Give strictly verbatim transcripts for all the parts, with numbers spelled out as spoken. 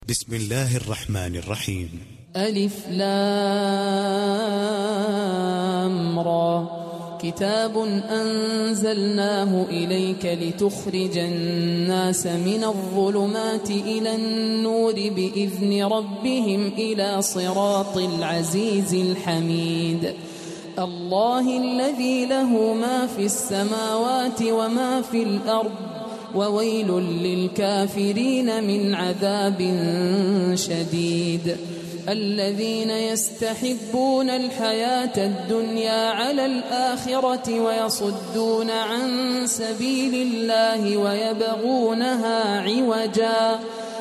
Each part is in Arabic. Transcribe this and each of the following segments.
بسم الله الرحمن الرحيم. ألف لام را كتاب أنزلناه إليك لتخرج الناس من الظلمات إلى النور بإذن ربهم إلى صراط العزيز الحميد الله الذي له ما في السماوات وما في الأرض وويل للكافرين من عذاب شديد الذين يستحبون الحياة الدنيا على الآخرة ويصدون عن سبيل الله ويبغونها عوجا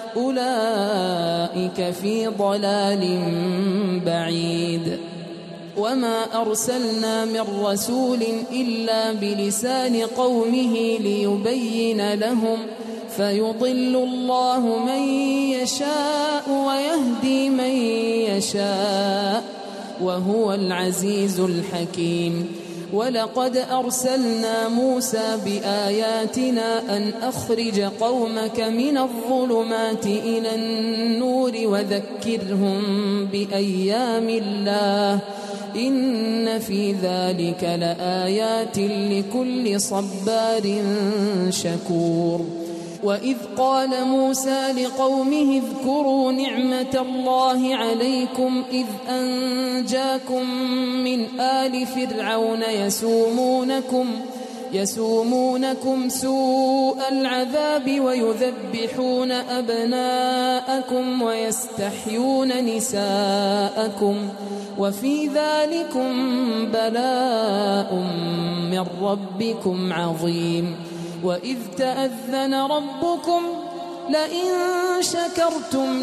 أولئك في ضلال بعيد وما أرسلنا من رسول إلا بلسان قومه ليبين لهم فيضل الله من يشاء ويهدي من يشاء وهو العزيز الحكيم ولقد أرسلنا موسى بآياتنا أن أخرج قومك من الظلمات إلى النور وذكرهم بأيام الله إن في ذلك لآيات لكل صبار شكور وإذ قال موسى لقومه اذكروا نعمة الله عليكم إذ أنجاكم من آل فرعون يسومونكم يسومونكم سوء العذاب ويذبحون أبناءكم ويستحيون نساءكم وفي ذلكم بلاء من ربكم عظيم وإذ تأذن ربكم لئن شكرتم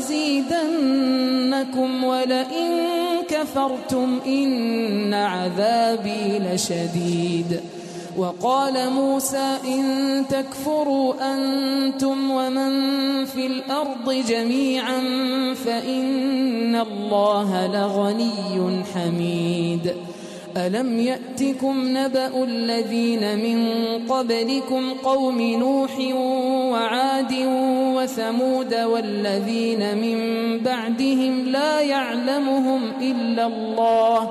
لأزيدنكم ولئن كفرتم إن عذابي لشديد وقال موسى إن تكفروا أنتم ومن في الأرض جميعا فإن الله لغني حميد ألم يأتكم نبأ الذين من قبلكم قوم نوح وعاد وثمود والذين من بعدهم لا يعلمهم إلا الله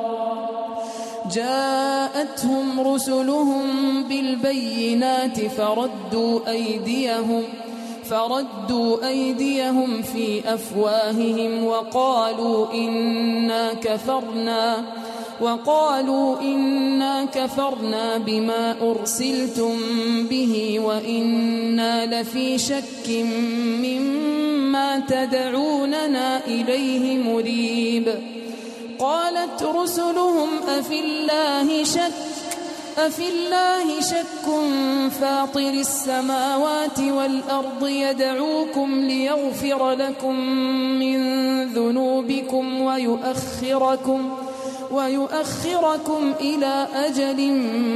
جاءتهم رسلهم بالبينات فردوا أيديهم فردوا أيديهم في أفواههم وقالوا إنا كفرنا وقالوا إنا كفرنا بما أرسلتم به وإنا لفي شك مما تدعوننا إليه مريب قالت رسلهم أفي الله شك أفي الله شك فاطر السماوات والأرض يدعوكم ليغفر لكم من ذنوبكم ويؤخركم ويؤخركم إلى أجل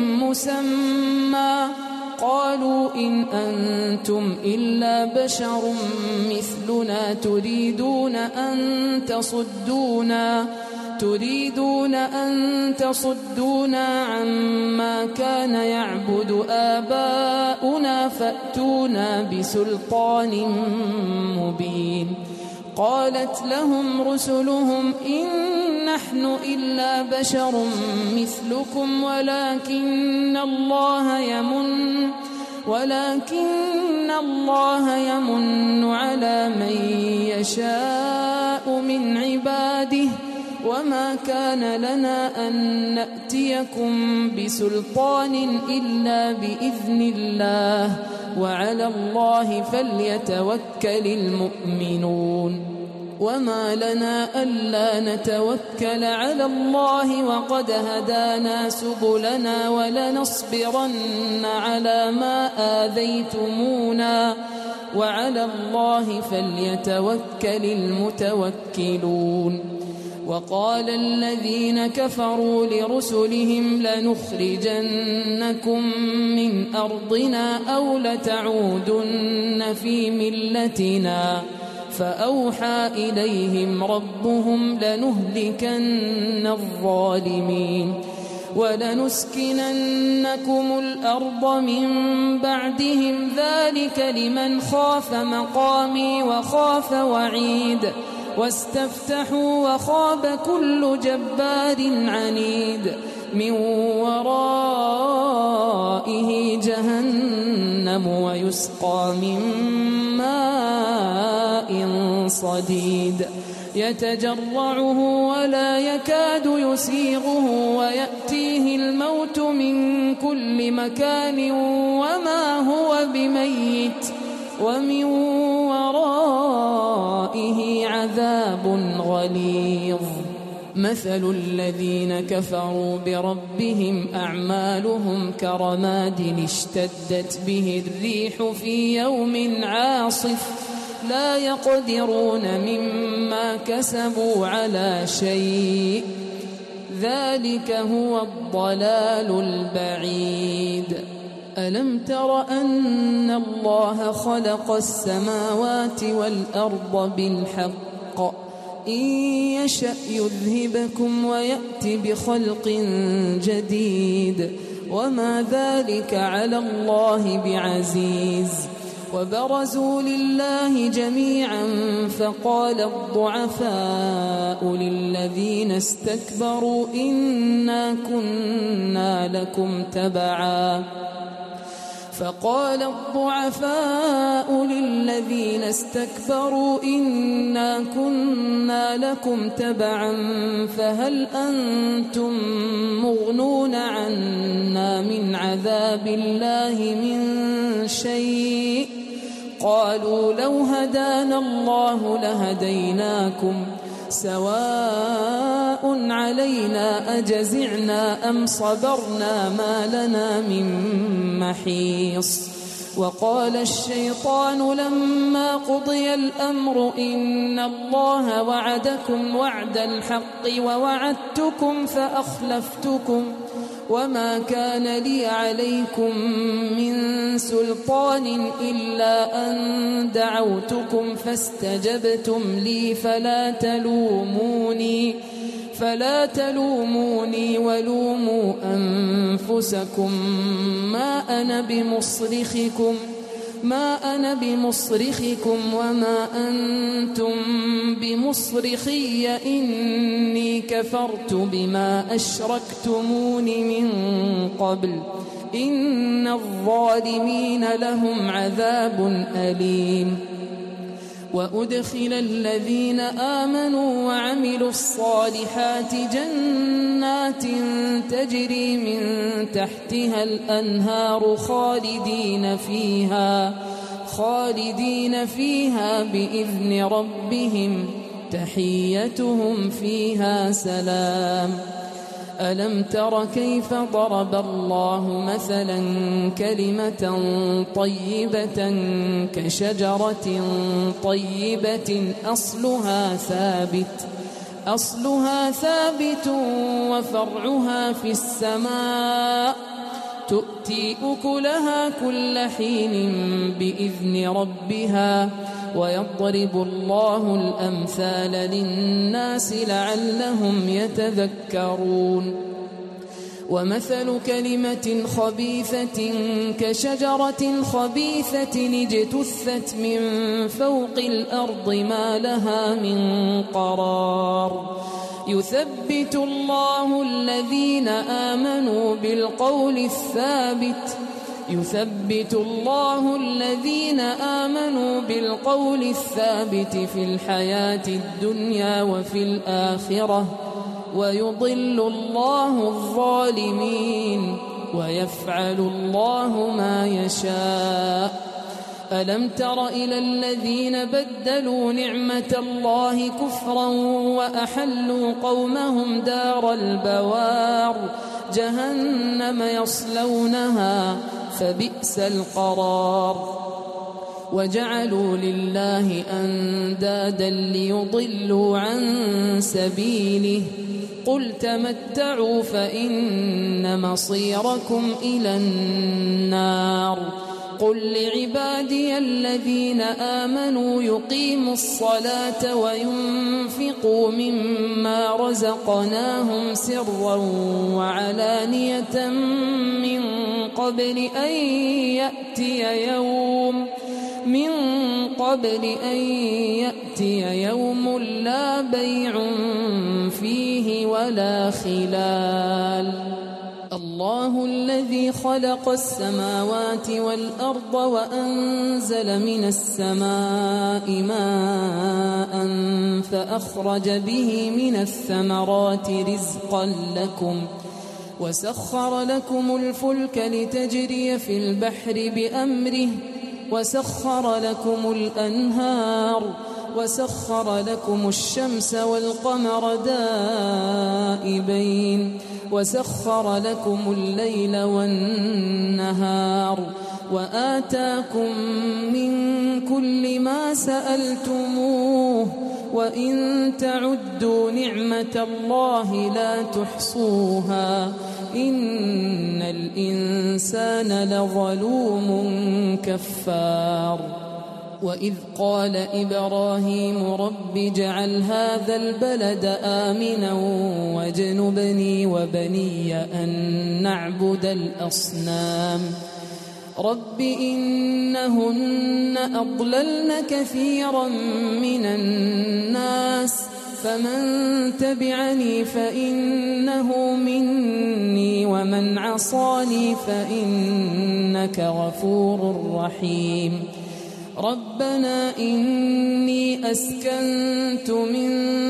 مسمى قالوا إن أنتم إلا بشر مثلنا تريدون أن تصدونا تريدون أن تصدونا عما كان يعبد آباؤنا فأتونا بسلطان مبين قالت لهم رسلهم إن نحن إلا بشر مثلكم ولكن الله يمن ولكن الله يمن على من يشاء من عباده وما كان لنا أن نأتيكم بسلطان إلا بإذن الله وعلى الله فليتوكل المؤمنون وما لنا ألا نتوكل على الله وقد هدانا سبلنا ولنصبرن على ما آذيتمونا وعلى الله فليتوكل المتوكلون وقال الذين كفروا لرسلهم لنخرجنكم من أرضنا أو لتعودن في ملتنا فأوحى إليهم ربهم لنهلكن الظالمين ولنسكننكم الأرض من بعدهم ذلك لمن خاف مقامي وخاف وعيد واستفتحوا وخاب كل جبار عنيد من ورائه جهنم ويسقى من ماء صديد يتجرعه ولا يكاد يسيغه ويأتيه الموت من كل مكان وما هو بميت ومن ورائه عذاب غليظ مثل الذين كفروا بربهم أعمالهم كرماد اشتدت به الريح في يوم عاصف لا يقدرون مما كسبوا على شيء ذلك هو الضلال البعيد. ألم تر أن الله خلق السماوات والأرض بالحق إن يشأ يذهبكم ويأت بخلق جديد وما ذلك على الله بعزيز. وبرزوا لله جميعا فقال الضعفاء للذين استكبروا إنا كنا لكم تبعا فقال الضعفاء للذين استكبروا إنا كنا لكم تبعا فهل أنتم مغنون عنا من عذاب الله من شيء قالوا لو هدانا الله لهديناكم سواء علينا أجزعنا أم صبرنا ما لنا من محيص. وقال الشيطان لما قضي الأمر إن الله وعدكم وعد الحق ووعدتكم فأخلفتكم وما كان لي عليكم من سلطان إلا أن دعوتكم فاستجبتم لي فلا تلوموني فلا تلوموني ولوموا أنفسكم ما أنا بمصرخكم ما أنا بمصرخكم وما أنتم بمصرخي إني كفرت بما أشركتمون من قبل إن الظالمين لهم عذاب أليم. وأدخل الذين آمنوا وعملوا الصالحات جنات تجري من تحتها الأنهار خالدين فيها خالدين فيها بإذن ربهم تحيتهم فيها سلام. ألم تر كيف ضرب الله مثلا كلمة طيبة كشجرة طيبة أصلها ثابت أصلها ثابت وفرعها في السماء تؤتي أكلها كل حين بإذن ربها ويضرب الله الأمثال للناس لعلهم يتذكرون. ومثل كلمة خبيثة كشجرة خبيثة اجتثت من فوق الأرض ما لها من قرار يثبت الله الذين آمنوا بالقول الثابت يثبت الله الذين آمنوا بالقول الثابت في الحياة الدنيا وفي الآخرة ويضل الله الظالمين ويفعل الله ما يشاء. ألم تر إلى الذين بدلوا نعمة الله كفرا وأحلوا قومهم دار البوار جهنم يصلونها فبئس القرار. وجعلوا لله أندادا ليضلوا عن سبيله قل تمتعوا فإن مصيركم إلى النار قل لعبادي الذين آمنوا يقيموا الصلاة وينفقوا مما رزقناهم سرا وعلانية من قبل أن يأتي يوم من قبل أن يأتي يوم لا بيع فيه ولا خلال. الله الذي خلق السماوات والأرض وأنزل من السماء ماء فأخرج به من الثمرات رزقا لكم وسخر لكم الفلك لتجري في البحر بأمره وسخر لكم الأنهار وسخر لكم الشمس والقمر دائبين وسخر لكم الليل والنهار وآتاكم من كل ما سألتموه وإن تعدوا نعمة الله لا تحصوها إن الإنسان لظلوم كفار. وإذ قال إبراهيم رب اجعل هذا البلد آمنا واجنبني وبني أن نعبد الأصنام رب إنهن أضللن كثيرا من الناس فمن تبعني فإنه مني ومن عصاني فإنك غفور رحيم. ربنا إني أسكنت من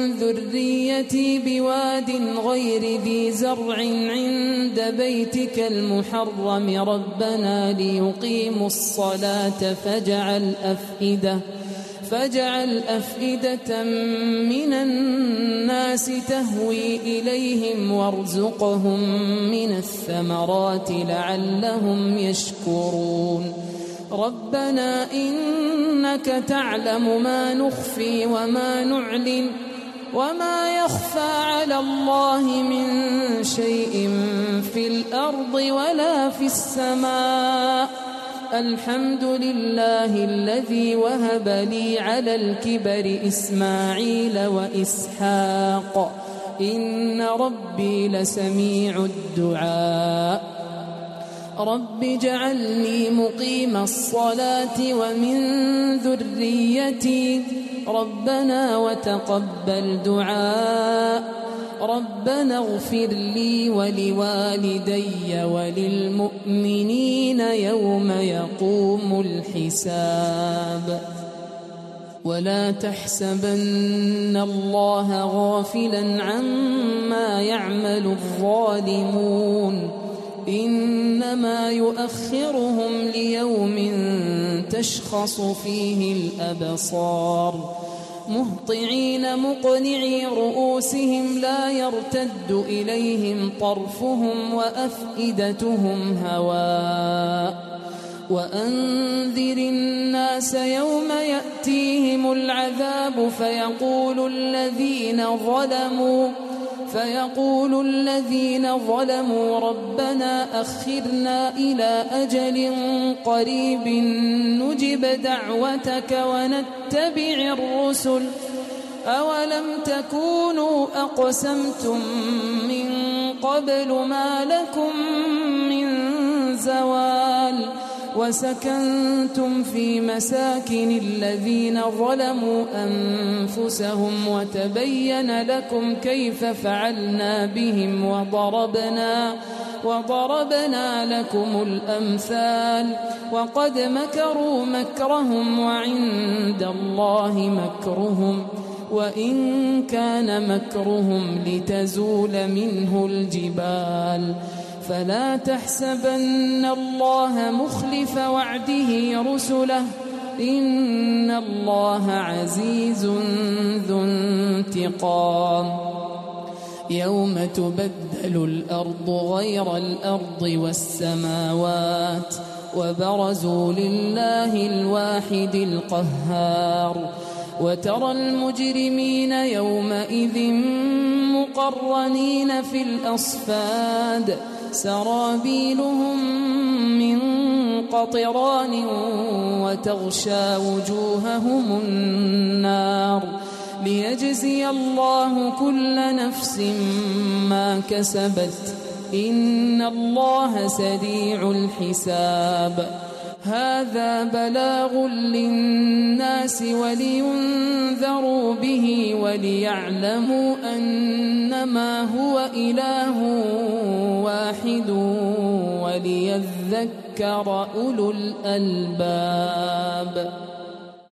ذريتي بواد غير ذي زرع عند بيتك المحرم ربنا ليقيموا الصلاة فاجعل أفئدة فاجعل أفئدة من الناس تهوي إليهم وارزقهم من الثمرات لعلهم يشكرون. ربنا إنك تعلم ما نخفي وما نعلن وما يخفى على الله من شيء في الأرض ولا في السماء. الحمد لله الذي وهب لي على الكبر إسماعيل وإسحاق إن ربي لسميع الدعاء. رب اجعلني مقيم الصلاة ومن ذريتي ربنا وتقبل دعاء. ربنا اغفر لي ولوالدي وللمؤمنين يوم يقوم الحساب. ولا تحسبن الله غافلا عما يعمل الظالمون إنما يؤخرهم ليوم تشخص فيه الأبصار مهطعين مقنعي رؤوسهم لا يرتد إليهم طرفهم وأفئدتهم هواء. وأنذر الناس يوم يأتيهم العذاب فيقول الذين ظلموا فيقول الذين ظلموا ربنا أخرنا إلى أجل قريب نجب دعوتك ونتبع الرسل أولم تكونوا أقسمتم من قبل ما لكم من زوال وسكنتم في مساكن الذين ظلموا أنفسهم وتبين لكم كيف فعلنا بهم وضربنا وضربنا لكم الأمثال وقد مكروا مكرهم وعند الله مكرهم وإن كان مكرهم لتزول منه الجبال. فلا تحسبن الله مخلف وعده رسله إن الله عزيز ذو انتقام. يوم تبدل الأرض غير الأرض والسماوات وبرزوا لله الواحد القهار وترى المجرمين يومئذ مقرنين في الأصفاد سرابيلهم من قطران وتغشى وجوههم النار ليجزي الله كل نفس ما كسبت إن الله سريع الحساب. هذا بلاغ للناس ولينذروا به وليعلموا أنما هو إله واحد وليذكر أولو الألباب.